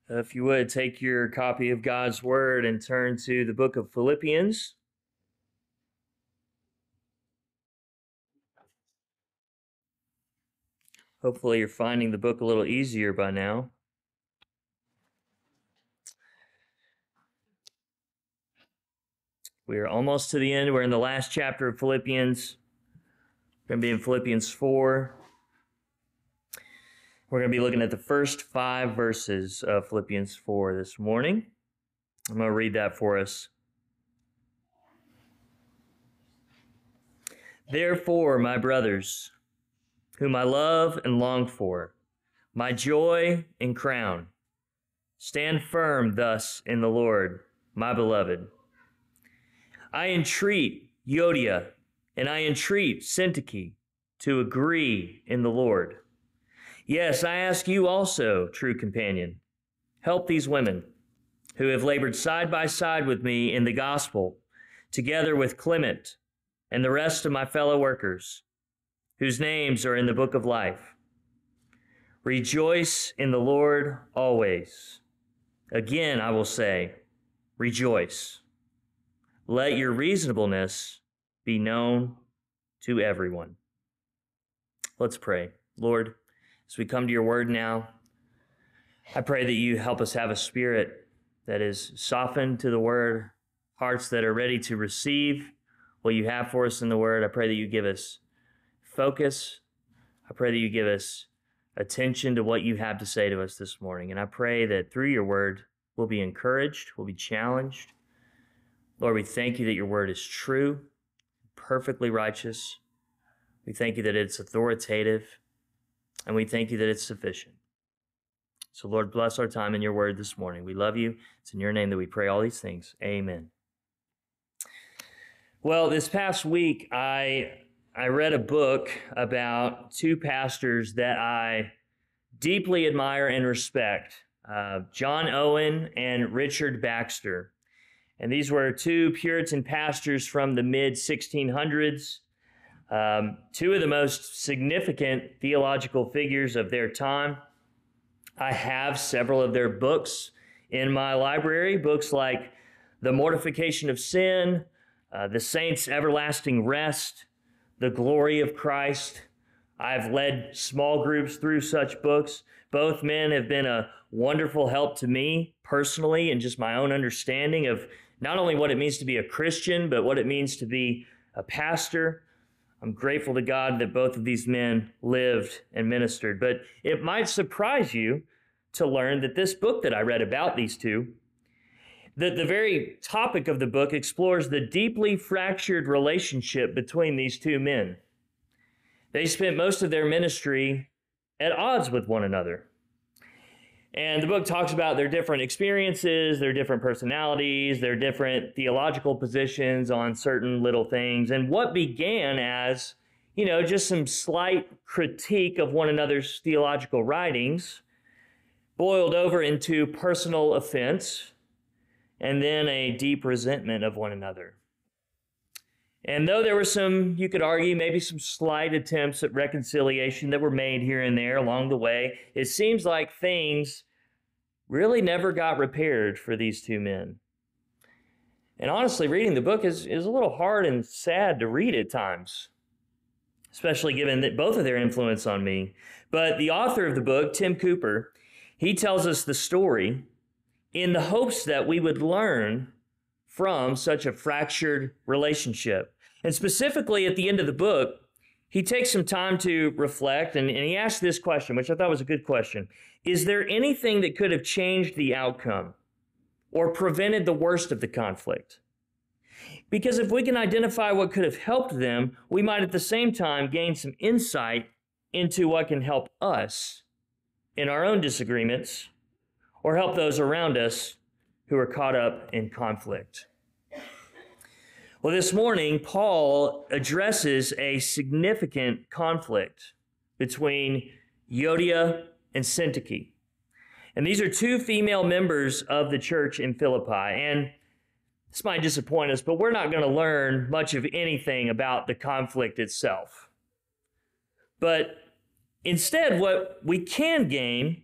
If you would, take your copy of God's Word and turn to the book of Philippians. Hopefully you're finding the book a little easier by now. We are almost to the end. We're in the last chapter of Philippians. We're going to be in Philippians 4. We're going to be looking at the first 5 verses of Philippians 4 this morning. I'm going to read that for us. Therefore, my brothers, whom I love and long for, my joy and crown, stand firm thus in the Lord, my beloved. I entreat Euodia and I entreat Syntyche to agree in the Lord. Yes, I ask you also, true companion, help these women who have labored side by side with me in the gospel, together with Clement and the rest of my fellow workers, whose names are in the book of life. Rejoice in the Lord always. Again, I will say, rejoice. Let your reasonableness be known to everyone. Let's pray. Lord, as we come to your word now, I pray that you help us have a spirit that is softened to the word, hearts that are ready to receive what you have for us in the word. I pray that you give us focus. I pray that you give us attention to what you have to say to us this morning. And I pray that through your word, we'll be encouraged, we'll be challenged. Lord, we thank you that your word is true, perfectly righteous. We thank you that it's authoritative. And we thank you that it's sufficient. So, Lord, bless our time in your word this morning. We love you. It's in your name that we pray all these things. Amen. Well, this past week, I read a book about 2 pastors that I deeply admire and respect, John Owen and Richard Baxter. And these were 2 Puritan pastors from the mid-1600s. 2 of the most significant theological figures of their time. I have several of their books in my library, books like The Mortification of Sin, The Saints' Everlasting Rest, The Glory of Christ. I've led small groups through such books. Both men have been a wonderful help to me personally and just my own understanding of not only what it means to be a Christian, but what it means to be a pastor. I'm grateful to God that both of these men lived and ministered. But it might surprise you to learn that this book that I read about these 2, that the very topic of the book explores the deeply fractured relationship between these 2 men. They spent most of their ministry at odds with one another. And the book talks about their different experiences, their different personalities, their different theological positions on certain little things, and what began as, just some slight critique of one another's theological writings boiled over into personal offense and then a deep resentment of one another. And though there were some, you could argue, maybe some slight attempts at reconciliation that were made here and there along the way, it seems like things really never got repaired for these 2 men. And honestly, reading the book is a little hard and sad to read at times, especially given that both of their influence on me. But the author of the book, Tim Cooper, he tells us the story in the hopes that we would learn from such a fractured relationship. And specifically at the end of the book, he takes some time to reflect, and he asks this question, which I thought was a good question. Is there anything that could have changed the outcome or prevented the worst of the conflict? Because if we can identify what could have helped them, we might at the same time gain some insight into what can help us in our own disagreements or help those around us who are caught up in conflict. Well, this morning, Paul addresses a significant conflict between Euodia and Syntyche. And these are 2 female members of the church in Philippi. And this might disappoint us, but we're not going to learn much of anything about the conflict itself. But instead, what we can gain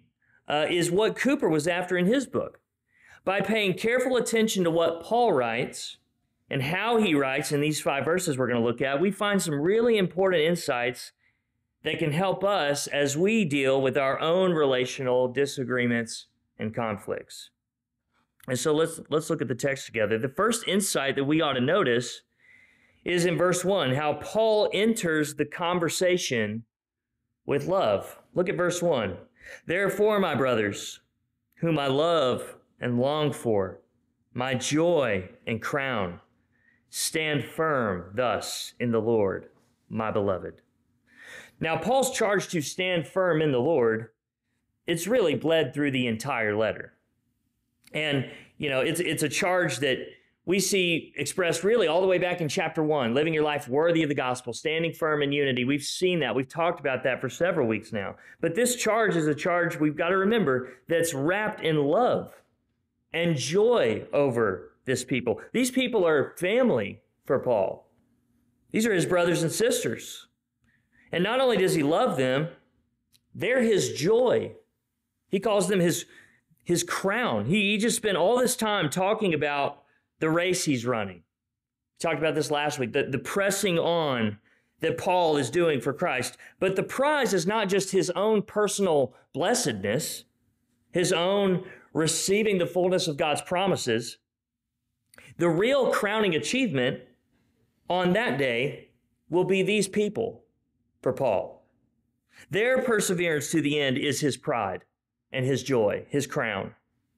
is what Cooper was after in his book. By paying careful attention to what Paul writes and how he writes in these 5 verses we're going to look at, we find some really important insights that can help us as we deal with our own relational disagreements and conflicts. And so let's look at the text together. The first insight that we ought to notice is in verse 1, how Paul enters the conversation with love. Look at verse 1. Therefore, my brothers, whom I love and long for, my joy and crown, stand firm thus in the Lord, my beloved. Now, Paul's charge to stand firm in the Lord, it's really bled through the entire letter. And, it's a charge that we see expressed really all the way back in chapter 1, living your life worthy of the gospel, standing firm in unity. We've seen that. We've talked about that for several weeks now. But this charge is a charge we've got to remember that's wrapped in love and joy over this people. These people are family for Paul. These are his brothers and sisters. And not only does he love them, they're his joy. He calls them his crown. He just spent all this time talking about the race he's running. We talked about this last week, the pressing on that Paul is doing for Christ. But the prize is not just his own personal blessedness, his own receiving the fullness of God's promises. The real crowning achievement on that day will be these people for Paul. Their perseverance to the end is his pride and his joy, his crown.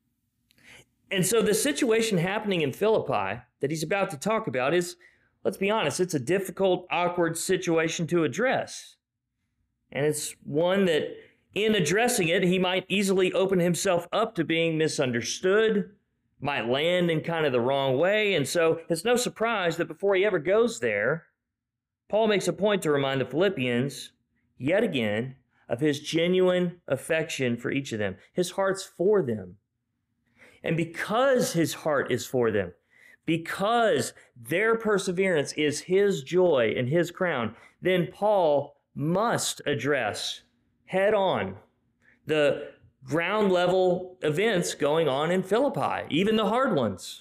And so the situation happening in Philippi that he's about to talk about is, let's be honest, it's a difficult, awkward situation to address. And it's one that in addressing it, he might easily open himself up to being misunderstood, might land in kind of the wrong way. And so it's no surprise that before he ever goes there, Paul makes a point to remind the Philippians, yet again, of his genuine affection for each of them. His heart's for them. And because his heart is for them, because their perseverance is his joy and his crown, then Paul must address head on the ground level events going on in Philippi, even the hard ones.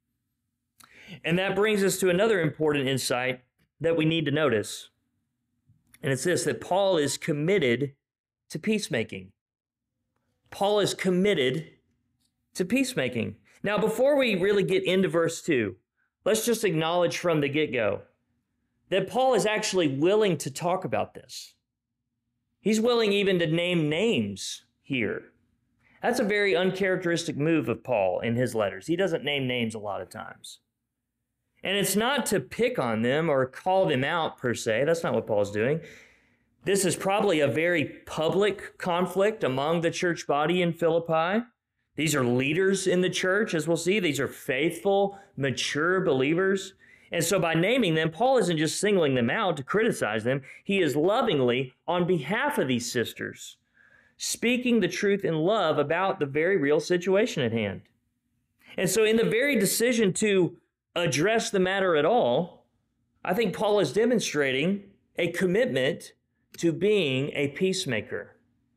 And that brings us to another important insight that we need to notice. And it's this, that Paul is committed to peacemaking. Paul is committed to peacemaking. Now, before we really get into verse 2, let's just acknowledge from the get-go that Paul is actually willing to talk about this. He's willing even to name names here. That's a very uncharacteristic move of Paul in his letters. He doesn't name names a lot of times. And it's not to pick on them or call them out per se. That's not what Paul's doing. This is probably a very public conflict among the church body in Philippi. These are leaders in the church, as we'll see. These are faithful, mature believers. And so by naming them, Paul isn't just singling them out to criticize them. He is lovingly, on behalf of these sisters, speaking the truth in love about the very real situation at hand. And so in the very decision to address the matter at all, I think Paul is demonstrating a commitment to being a peacemaker,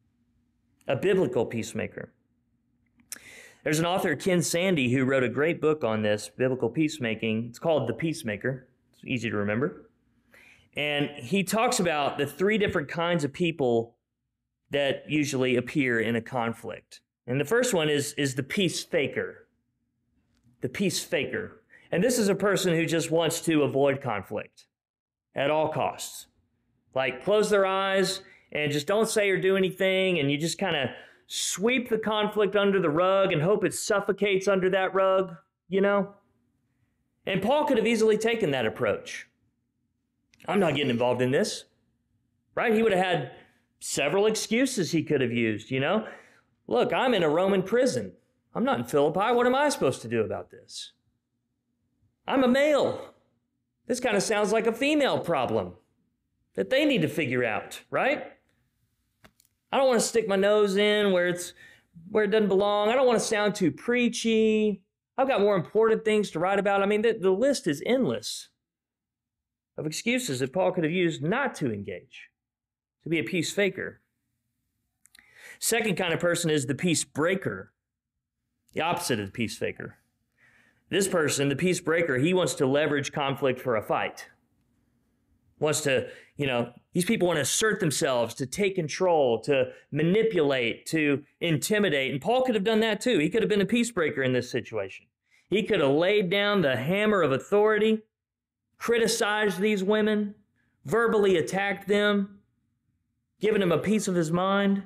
a biblical peacemaker. There's an author, Ken Sande, who wrote a great book on this, biblical peacemaking. It's called The Peacemaker. It's easy to remember. And he talks about the 3 different kinds of people that usually appear in a conflict. And the first one is the peace faker. The peace faker. And this is a person who just wants to avoid conflict at all costs. Like, close their eyes and just don't say or do anything, and you just kind of sweep the conflict under the rug and hope it suffocates under that rug, And Paul could have easily taken that approach. I'm not getting involved in this, right? He would have had several excuses he could have used, Look, I'm in a Roman prison. I'm not in Philippi. What am I supposed to do about this? I'm a male. This kind of sounds like a female problem that they need to figure out, right? I don't want to stick my nose in where it doesn't belong. I don't want to sound too preachy. I've got more important things to write about. I mean, the list is endless of excuses that Paul could have used not to engage, to be a peace faker. Second kind of person is the peace breaker, the opposite of the peace faker. This person, the peace breaker, he wants to leverage conflict for a fight. Wants to, these people want to assert themselves, to take control, to manipulate, to intimidate. And Paul could have done that too. He could have been a peace breaker in this situation. He could have laid down the hammer of authority, criticized these women, verbally attacked them, given them a piece of his mind.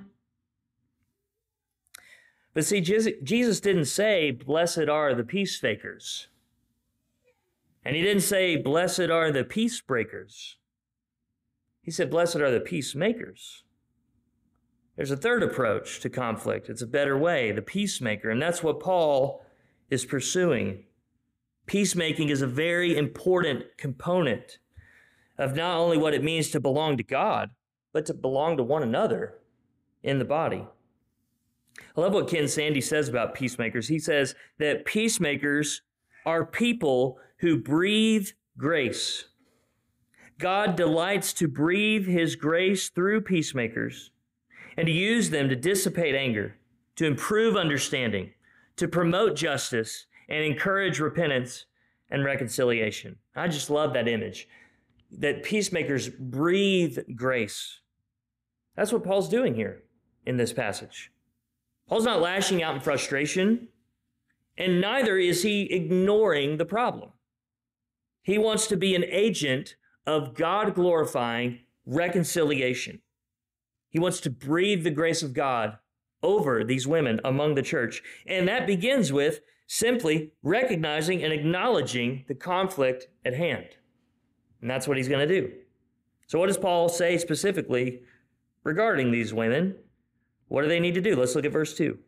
But see, Jesus didn't say, blessed are the peace fakers. And he didn't say, blessed are the peace breakers. He said, blessed are the peacemakers. There's a third approach to conflict. It's a better way, the peacemaker. And that's what Paul is pursuing. Peacemaking is a very important component of not only what it means to belong to God, but to belong to one another in the body. I love what Ken Sande says about peacemakers. He says that peacemakers are people who breathe grace. God delights to breathe his grace through peacemakers and to use them to dissipate anger, to improve understanding, to promote justice, and encourage repentance and reconciliation. I just love that image, that peacemakers breathe grace. That's what Paul's doing here in this passage. Paul's not lashing out in frustration, and neither is he ignoring the problem. He wants to be an agent of God-glorifying reconciliation. He wants to breathe the grace of God over these women among the church. And that begins with simply recognizing and acknowledging the conflict at hand. And that's what he's going to do. So what does Paul say specifically regarding these women? What do they need to do? Let's look at verse 2.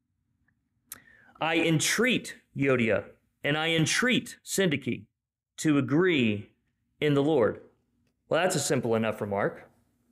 I entreat Euodia and I entreat Syntyche to agree in the Lord. Well, that's a simple enough remark.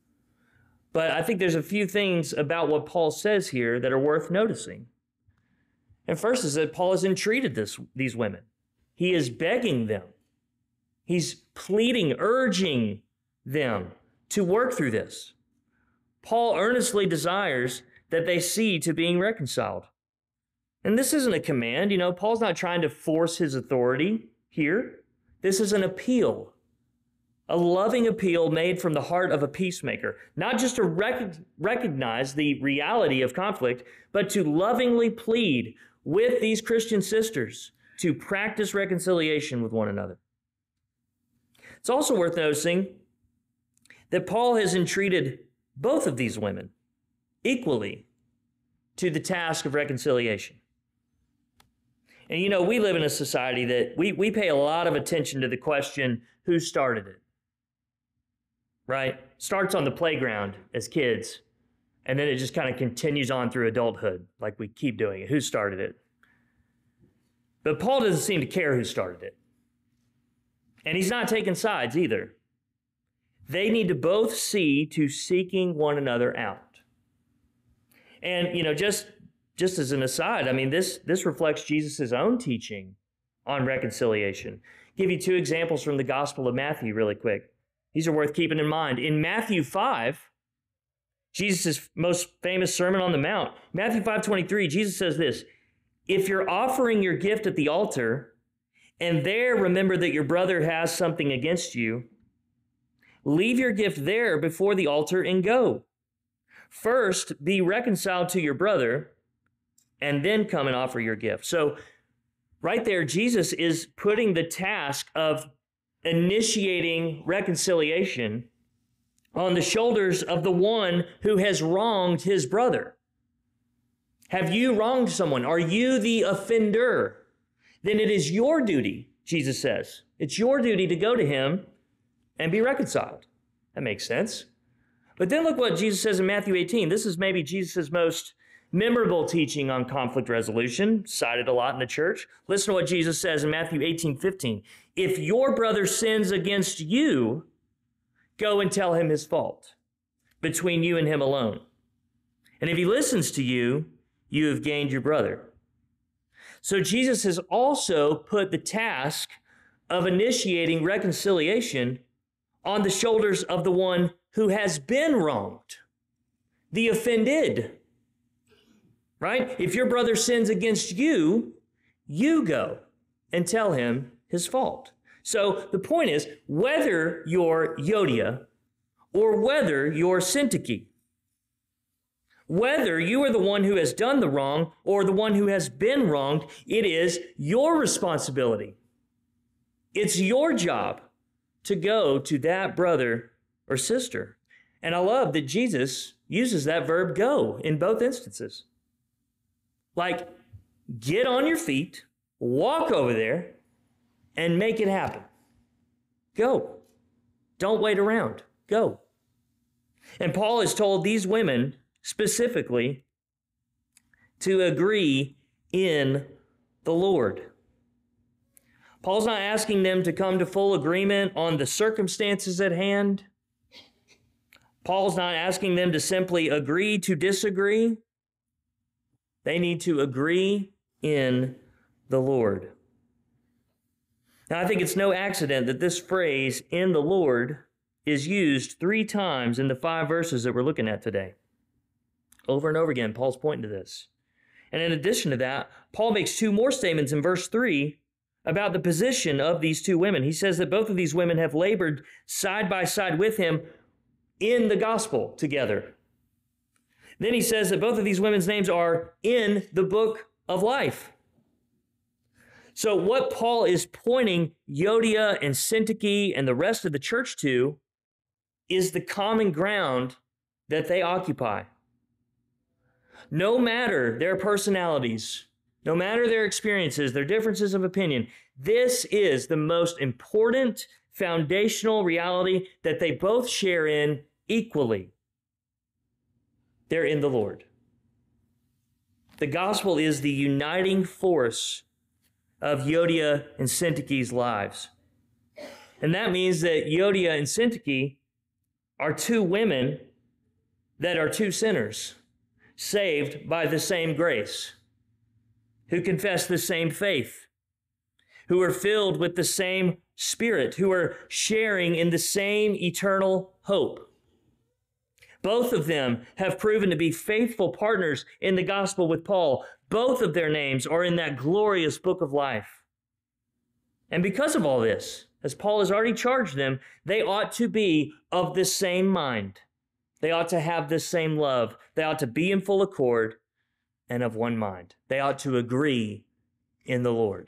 But I think there's a few things about what Paul says here that are worth noticing. And first is that Paul has entreated these women. He is begging them. He's pleading, urging them to work through this. Paul earnestly desires that they see to being reconciled. And this isn't a command. Paul's not trying to force his authority here. This is an appeal, a loving appeal made from the heart of a peacemaker, not just to recognize the reality of conflict, but to lovingly plead with these Christian sisters to practice reconciliation with one another. It's also worth noticing that Paul has entreated both of these women equally to the task of reconciliation. And we live in a society that we pay a lot of attention to the question, who started it? Right? Starts on the playground as kids, and then it just kind of continues on through adulthood, like we keep doing it. Who started it? But Paul doesn't seem to care who started it. And he's not taking sides either. They need to both see to seeking one another out. And, just as an aside, this reflects Jesus' own teaching on reconciliation. I'll give you two examples from the Gospel of Matthew really quick. These are worth keeping in mind. In Matthew 5, Jesus' most famous Sermon on the Mount, Matthew 5:23, Jesus says this, if you're offering your gift at the altar and there remember that your brother has something against you, leave your gift there before the altar and go. First, be reconciled to your brother, and then come and offer your gift. So right there, Jesus is putting the task of initiating reconciliation on the shoulders of the one who has wronged his brother. Have you wronged someone? Are you the offender? Then it is your duty, Jesus says. It's your duty to go to him and be reconciled. That makes sense. But then look what Jesus says in Matthew 18. This is maybe Jesus' most memorable teaching on conflict resolution, cited a lot in the church. Listen to what Jesus says in Matthew 18:15. If your brother sins against you, go and tell him his fault between you and him alone. And if he listens to you, you have gained your brother. So Jesus has also put the task of initiating reconciliation on the shoulders of the one who has been wronged, the offended. right? If your brother sins against you, you go and tell him his fault. So the point is, whether you're Euodia or whether you're Syntyche, whether you are the one who has done the wrong or the one who has been wronged, it is your responsibility. It's your job to go to that brother or sister. And I love that Jesus uses that verb go in both instances. Like, get on your feet, walk over there, and make it happen. Go. Don't wait around. Go. And Paul has told these women specifically to agree in the Lord. Paul's not asking them to come to full agreement on the circumstances at hand. Paul's not asking them to simply agree to disagree. They need to agree in the Lord. Now, I think it's no accident that this phrase, in the Lord, is used 3 times in the 5 verses that we're looking at today. Over and over again, Paul's pointing to this. And in addition to that, Paul makes 2 more statements in verse 3 about the position of these 2 women. He says that both of these women have labored side by side with him in the gospel together. Then he says that both of these women's names are in the book of life. So what Paul is pointing Euodia and Syntyche and the rest of the church to is the common ground that they occupy. No matter their personalities, no matter their experiences, their differences of opinion, this is the most important foundational reality that they both share in equally. They're in the Lord. The gospel is the uniting force of Euodia and Syntyche's lives. And that means that Euodia and Syntyche are 2 women that are 2 sinners, saved by the same grace, who confess the same faith, who are filled with the same Spirit, who are sharing in the same eternal hope. Both of them have proven to be faithful partners in the gospel with Paul. Both of their names are in that glorious book of life. And because of all this, as Paul has already charged them, they ought to be of the same mind. They ought to have the same love. They ought to be in full accord and of one mind. They ought to agree in the Lord.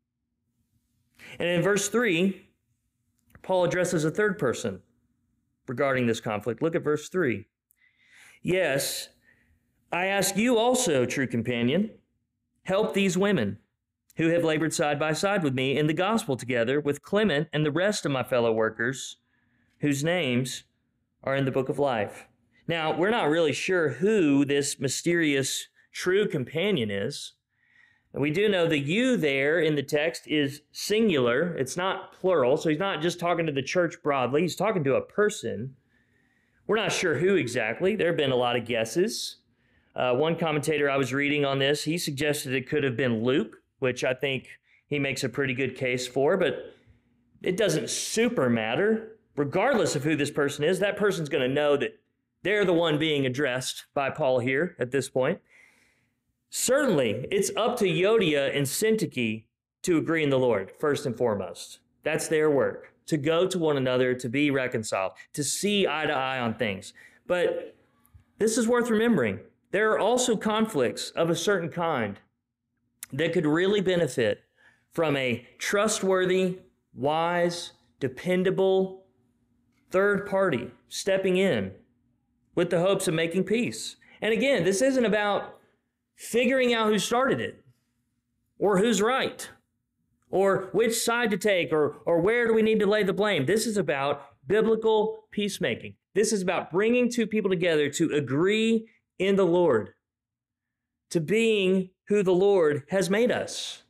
And in verse 3, Paul addresses a third person regarding this conflict. Look at verse 3. Yes, I ask you also, true companion, help these women who have labored side by side with me in the gospel together with Clement and the rest of my fellow workers whose names are in the book of life. Now, we're not really sure who this mysterious true companion is. We do know the you there in the text is singular. It's not plural, so he's not just talking to the church broadly. He's talking to a person. We're not sure who exactly. There have been a lot of guesses. One commentator I was reading on this, he suggested it could have been Luke, which I think he makes a pretty good case for, but it doesn't super matter. Regardless of who this person is, that person's going to know that they're the one being addressed by Paul here at this point. Certainly, it's up to Euodia and Syntyche to agree in the Lord, first and foremost. That's their work, to go to one another, to be reconciled, to see eye to eye on things. But this is worth remembering. There are also conflicts of a certain kind that could really benefit from a trustworthy, wise, dependable third party stepping in with the hopes of making peace. And again, this isn't about figuring out who started it, or who's right, or which side to take, or where do we need to lay the blame. This is about biblical peacemaking. This is about bringing 2 people together to agree in the Lord, to being who the Lord has made us.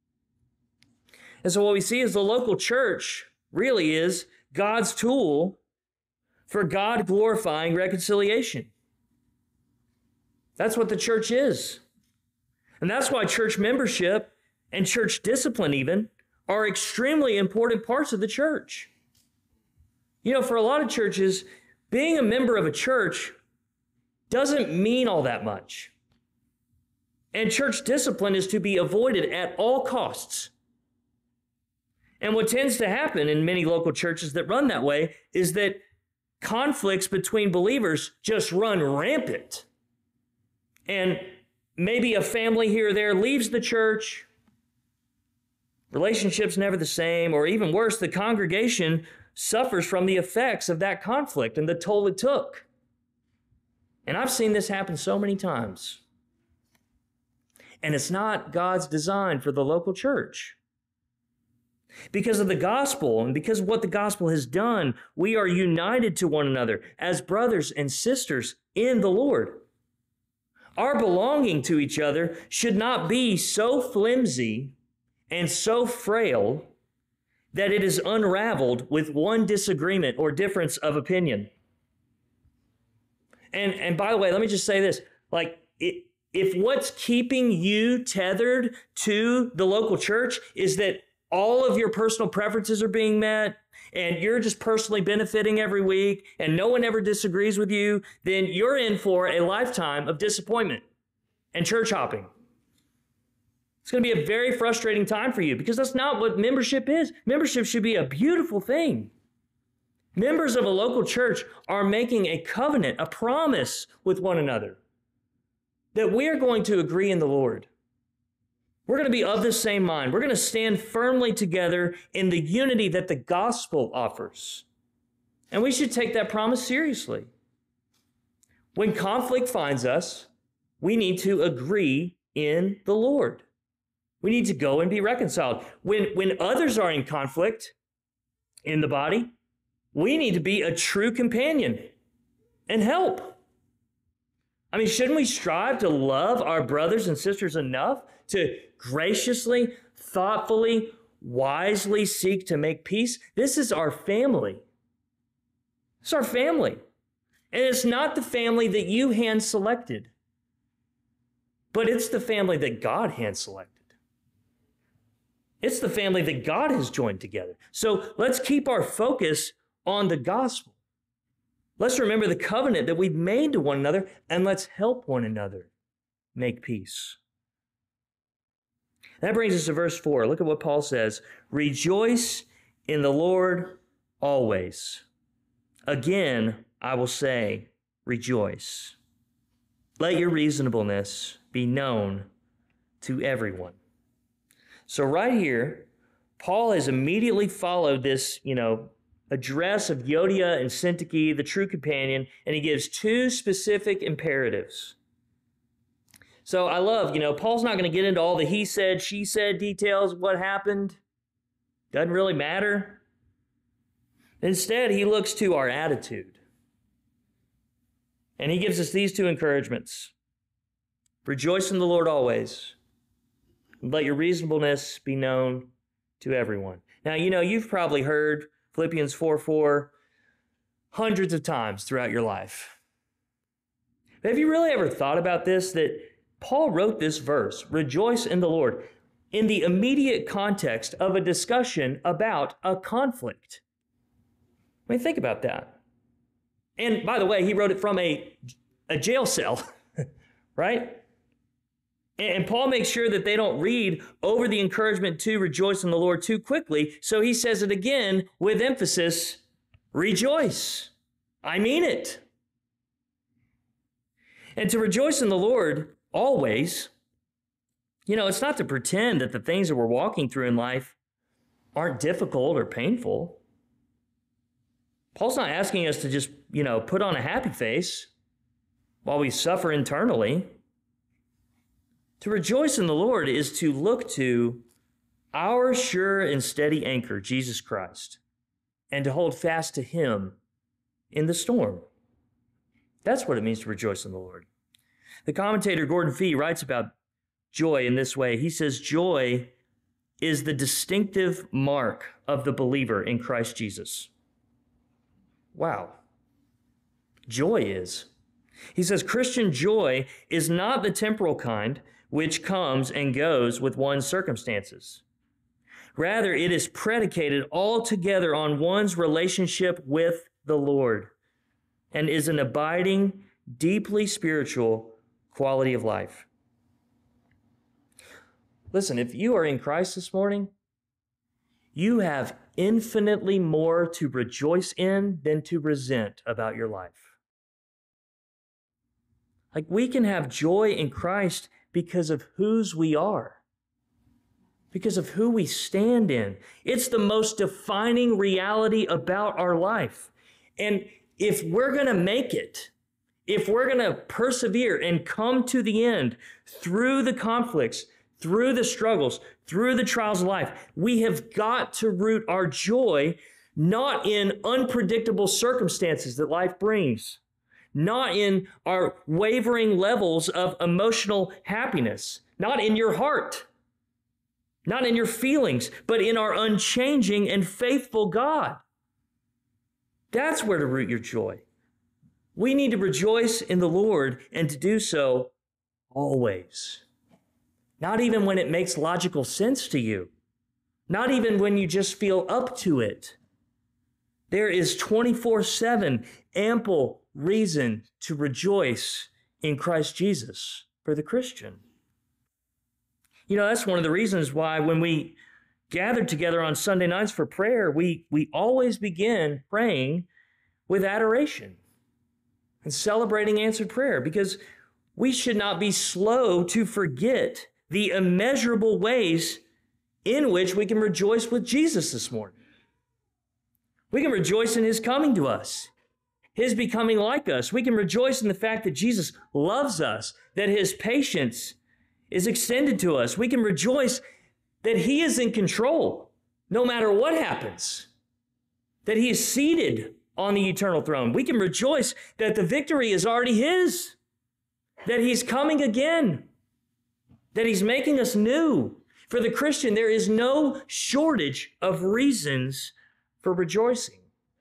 And so what we see is the local church really is God's tool for God-glorifying reconciliation. That's what the church is. And that's why church membership and church discipline even are extremely important parts of the church. You know, for a lot of churches, being a member of a church doesn't mean all that much. And church discipline is to be avoided at all costs. And what tends to happen in many local churches that run that way is that conflicts between believers just run rampant. And maybe a family here or there leaves the church, relationship's never the same, or even worse, the congregation suffers from the effects of that conflict and the toll it took. And I've seen this happen so many times. And it's not God's design for the local church. Because of the gospel and because of what the gospel has done, we are united to one another as brothers and sisters in the Lord. Our belonging to each other should not be so flimsy and so frail that it is unraveled with one disagreement or difference of opinion. And by the way, let me just say this, if what's keeping you tethered to the local church is that all of your personal preferences are being met and you're just personally benefiting every week and no one ever disagrees with you, then you're in for a lifetime of disappointment and church hopping. It's going to be a very frustrating time for you because that's not what membership is. Membership should be a beautiful thing. Members of a local church are making a covenant, a promise with one another that we are going to agree in the Lord. We're going to be of the same mind. We're going to stand firmly together in the unity that the gospel offers. And we should take that promise seriously. When conflict finds us, we need to agree in the Lord. We need to go and be reconciled. When others are in conflict in the body, we need to be a true companion and help. I mean, shouldn't we strive to love our brothers and sisters enough to graciously, thoughtfully, wisely seek to make peace? This is our family. It's our family. And it's not the family that you hand-selected, but it's the family that God hand-selected. It's the family that God has joined together. So let's keep our focus on the gospel. Let's remember the covenant that we've made to one another, and let's help one another make peace. That brings us to verse 4. Look at what Paul says. Rejoice in the Lord always. Again, I will say, rejoice. Let your reasonableness be known to everyone. So right here, Paul has immediately followed this, address of Euodia and Syntyche, the true companion, and he gives two specific imperatives. So I love, Paul's not going to get into all the he said, she said details of what happened. Doesn't really matter. Instead, he looks to our attitude. And he gives us these two encouragements. Rejoice in the Lord always. Let your reasonableness be known to everyone. Now, you've probably heard Philippians 4:4 hundreds of times throughout your life. But have you really ever thought about this, that Paul wrote this verse, rejoice in the Lord, in the immediate context of a discussion about a conflict? I mean, think about that. And by the way, he wrote it from a jail cell, right? And Paul makes sure that they don't read over the encouragement to rejoice in the Lord too quickly. So he says it again with emphasis, rejoice. I mean it. And to rejoice in the Lord always, it's not to pretend that the things that we're walking through in life aren't difficult or painful. Paul's not asking us to just, put on a happy face while we suffer internally. To rejoice in the Lord is to look to our sure and steady anchor, Jesus Christ, and to hold fast to him in the storm. That's what it means to rejoice in the Lord. The commentator Gordon Fee writes about joy in this way. He says, joy is the distinctive mark of the believer in Christ Jesus. Wow. Joy is. He says, Christian joy is not the temporal kind which comes and goes with one's circumstances. Rather, it is predicated altogether on one's relationship with the Lord and is an abiding, deeply spiritual quality of life. Listen, if you are in Christ this morning, you have infinitely more to rejoice in than to resent about your life. Like, we can have joy in Christ because of whose we are, because of who we stand in. It's the most defining reality about our life. And if we're going to make it, if we're going to persevere and come to the end through the conflicts, through the struggles, through the trials of life, we have got to root our joy not in unpredictable circumstances that life brings, not in our wavering levels of emotional happiness, not in your heart, not in your feelings, but in our unchanging and faithful God. That's where to root your joy. We need to rejoice in the Lord and to do so always. Not even when it makes logical sense to you. Not even when you just feel up to it. There is 24/7 ample reason to rejoice in Christ Jesus for the Christian. You know, that's one of the reasons why when we gather together on Sunday nights for prayer, we always begin praying with adoration and celebrating answered prayer, because we should not be slow to forget the immeasurable ways in which we can rejoice with Jesus this morning. We can rejoice in his coming to us, his becoming like us. We can rejoice in the fact that Jesus loves us, that his patience is extended to us. We can rejoice that he is in control no matter what happens, that he is seated on the eternal throne. We can rejoice that the victory is already his, that he's coming again, that he's making us new. For the Christian, there is no shortage of reasons for rejoicing.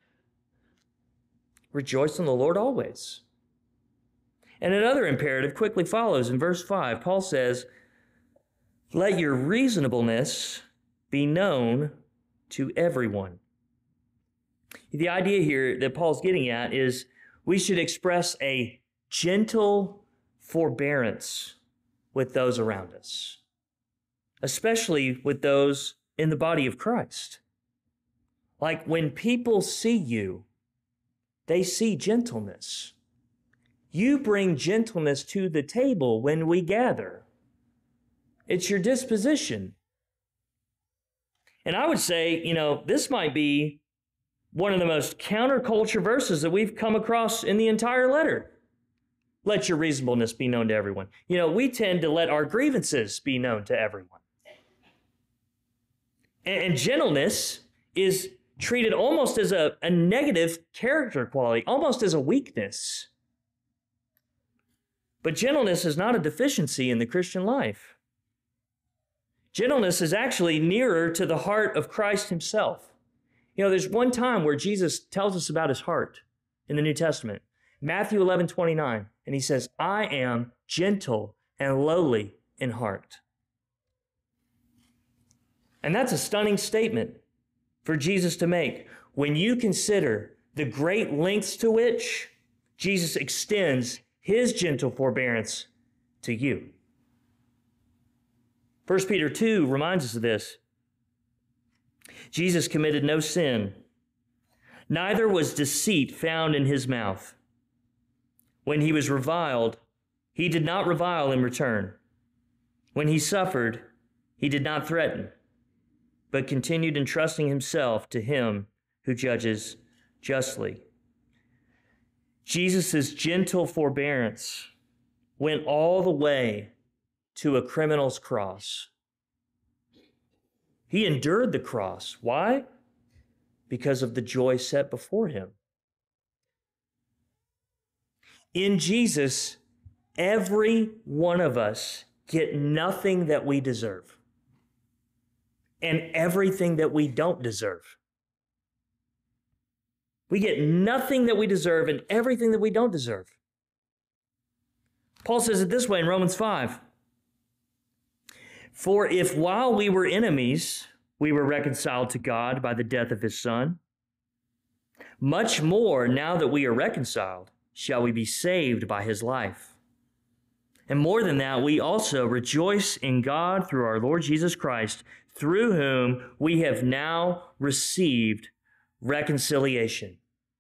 Rejoice in the Lord always. And another imperative quickly follows in verse 5. Paul says, "Let your reasonableness be known to everyone." The idea here that Paul's getting at is we should express a gentle forbearance with those around us, especially with those in the body of Christ. Like, when people see you, they see gentleness. You bring gentleness to the table when we gather. It's your disposition. And I would say, this might be one of the most counterculture verses that we've come across in the entire letter. Let your reasonableness be known to everyone. We tend to let our grievances be known to everyone. And gentleness is treated almost as a negative character quality, almost as a weakness. But gentleness is not a deficiency in the Christian life. Gentleness is actually nearer to the heart of Christ himself. There's one time where Jesus tells us about his heart in the New Testament, Matthew 11:29, and he says, "I am gentle and lowly in heart." And that's a stunning statement for Jesus to make when you consider the great lengths to which Jesus extends his gentle forbearance to you. 1 Peter 2 reminds us of this. Jesus committed no sin, neither was deceit found in his mouth. When he was reviled, he did not revile in return. When he suffered, he did not threaten, but continued entrusting himself to him who judges justly. Jesus' gentle forbearance went all the way to a criminal's cross. He endured the cross. Why? Because of the joy set before him. In Jesus, every one of us get nothing that we deserve and everything that we don't deserve. We get nothing that we deserve and everything that we don't deserve. Paul says it this way in Romans 5. "For if while we were enemies, we were reconciled to God by the death of his Son, much more now that we are reconciled, shall we be saved by his life. And more than that, we also rejoice in God through our Lord Jesus Christ, through whom we have now received reconciliation.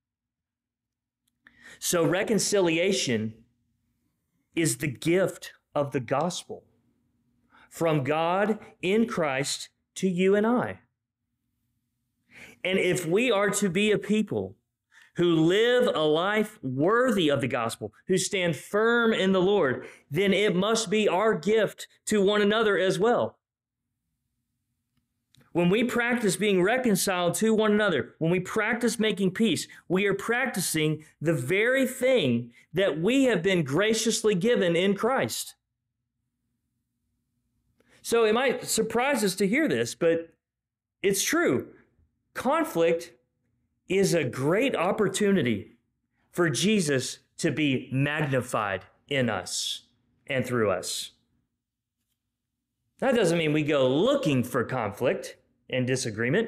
So reconciliation is the gift of the gospel from God in Christ to you and I. And if we are to be a people who live a life worthy of the gospel, who stand firm in the Lord, then it must be our gift to one another as well. When we practice being reconciled to one another, when we practice making peace, we are practicing the very thing that we have been graciously given in Christ. So it might surprise us to hear this, but it's true. Conflict is a great opportunity for Jesus to be magnified in us and through us. That doesn't mean we go looking for conflict and disagreement,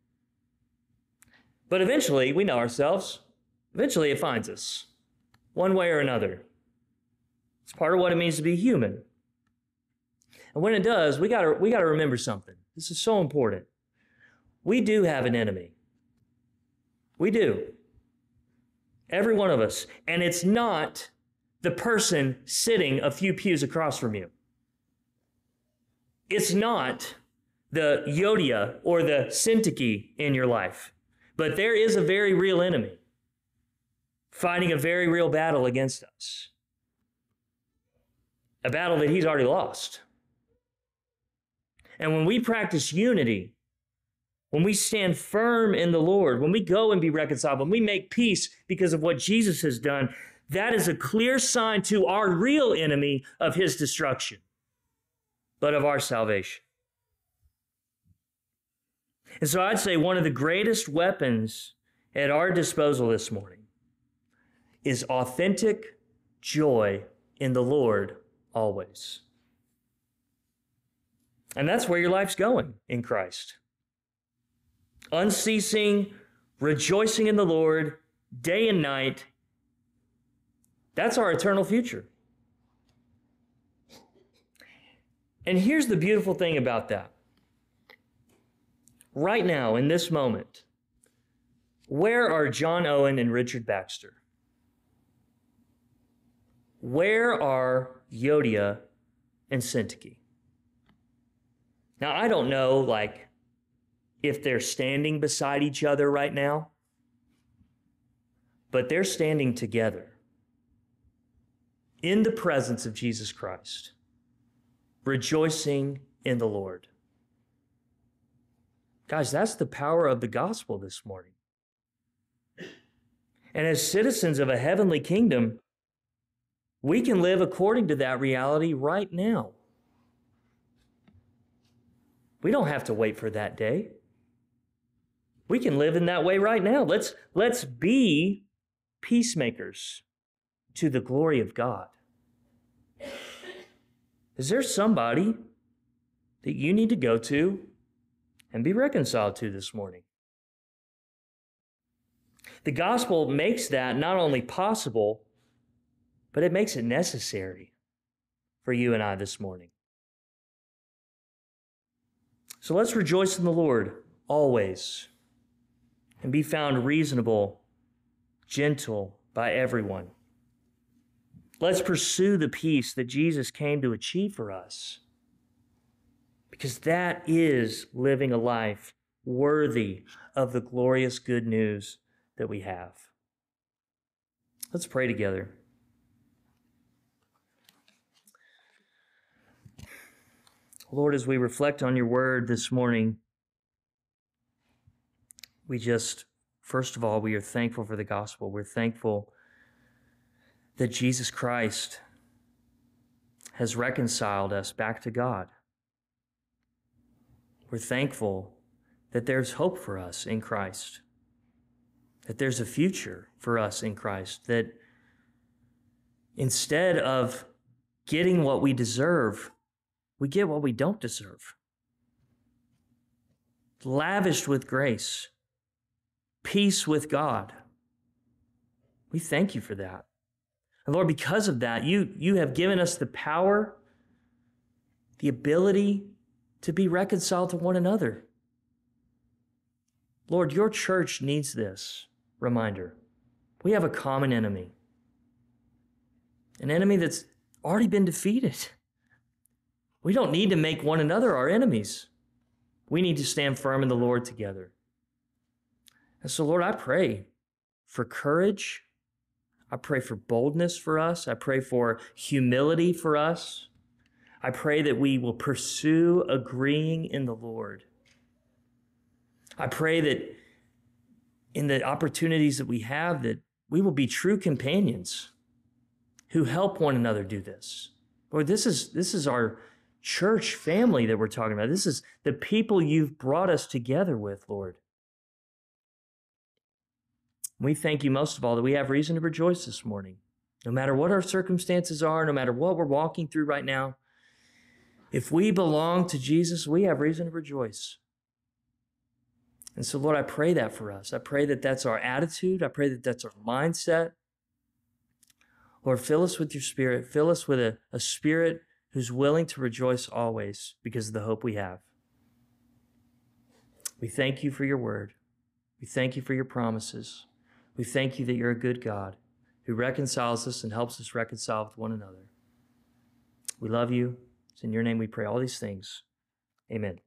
but eventually we know ourselves. Eventually it finds us one way or another. It's part of what it means to be human. And when it does, we gotta remember something. This is so important. We do have an enemy. We do. Every one of us. And it's not the person sitting a few pews across from you. It's not the Yodia or the Syntyche in your life. But there is a very real enemy fighting a very real battle against us. A battle that he's already lost. And when we practice unity, when we stand firm in the Lord, when we go and be reconciled, when we make peace because of what Jesus has done, that is a clear sign to our real enemy of his destruction, but of our salvation. And so I'd say one of the greatest weapons at our disposal this morning is authentic joy in the Lord always. And that's where your life's going in Christ. Unceasing, rejoicing in the Lord, day and night. That's our eternal future. And here's the beautiful thing about that. Right now, in this moment, where are John Owen and Richard Baxter? Where are Yodia and Syntyche? Now, I don't know, if they're standing beside each other right now, but they're standing together in the presence of Jesus Christ, rejoicing in the Lord. Guys, that's the power of the gospel this morning. And as citizens of a heavenly kingdom, we can live according to that reality right now. We don't have to wait for that day. We can live in that way right now. Let's be peacemakers to the glory of God. Is there somebody that you need to go to and be reconciled to this morning? The gospel makes that not only possible, but it makes it necessary for you and I this morning. So let's rejoice in the Lord always and be found reasonable, gentle by everyone. Let's pursue the peace that Jesus came to achieve for us, because that is living a life worthy of the glorious good news that we have. Let's pray together. Lord, as we reflect on your word this morning, first of all, we are thankful for the gospel. We're thankful that Jesus Christ has reconciled us back to God. We're thankful that there's hope for us in Christ, that there's a future for us in Christ, that instead of getting what we deserve, we get what we don't deserve. Lavished with grace, peace with God. We thank you for that. And Lord, because of that, you have given us the power, the ability to be reconciled to one another. Lord, your church needs this reminder. We have a common enemy, an enemy that's already been defeated. We don't need to make one another our enemies. We need to stand firm in the Lord together. And so, Lord, I pray for courage. I pray for boldness for us. I pray for humility for us. I pray that we will pursue agreeing in the Lord. I pray that in the opportunities that we have, that we will be true companions who help one another do this. Lord, this is our church family that we're talking about. This is the people you've brought us together with, Lord. We thank you most of all that we have reason to rejoice this morning. No matter what our circumstances are, no matter what we're walking through right now, if we belong to Jesus, we have reason to rejoice. And so, Lord, I pray that for us. I pray that that's our attitude. I pray that that's our mindset. Lord, fill us with your Spirit. Fill us with a spirit who's willing to rejoice always because of the hope we have. We thank you for your word. We thank you for your promises. We thank you that you're a good God who reconciles us and helps us reconcile with one another. We love you. It's in your name we pray all these things. Amen.